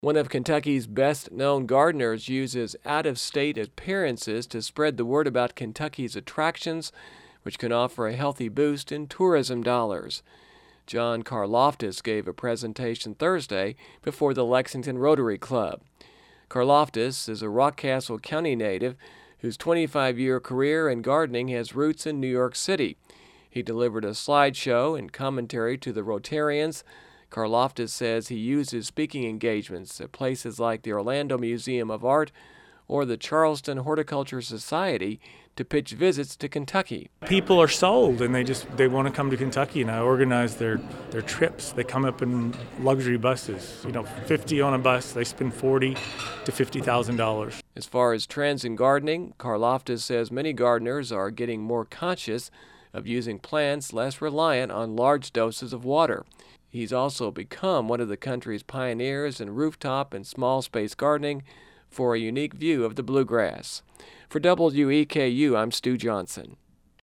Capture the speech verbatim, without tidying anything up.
One of Kentucky's best-known gardeners uses out-of-state appearances to spread the word about Kentucky's attractions, which can offer a healthy boost in tourism dollars. John Karloftis gave a presentation Thursday before the Lexington Rotary Club. Karloftis is a Rockcastle County native whose twenty-five-year career in gardening has roots in New York City. He delivered a slideshow and commentary to the Rotarians. Karloftis says he uses speaking engagements at places like the Orlando Museum of Art or the Charleston Horticulture Society to pitch visits to Kentucky. People are sold and they just they want to come to Kentucky, and I organize their, their trips. They come up in luxury buses, you know, fifty on a bus. They spend forty to fifty thousand dollars. As far as trends in gardening, Karloftis says many gardeners are getting more conscious of using plants less reliant on large doses of water. He's also become one of the country's pioneers in rooftop and small space gardening for a unique view of the bluegrass. For W E K U, I'm Stu Johnson.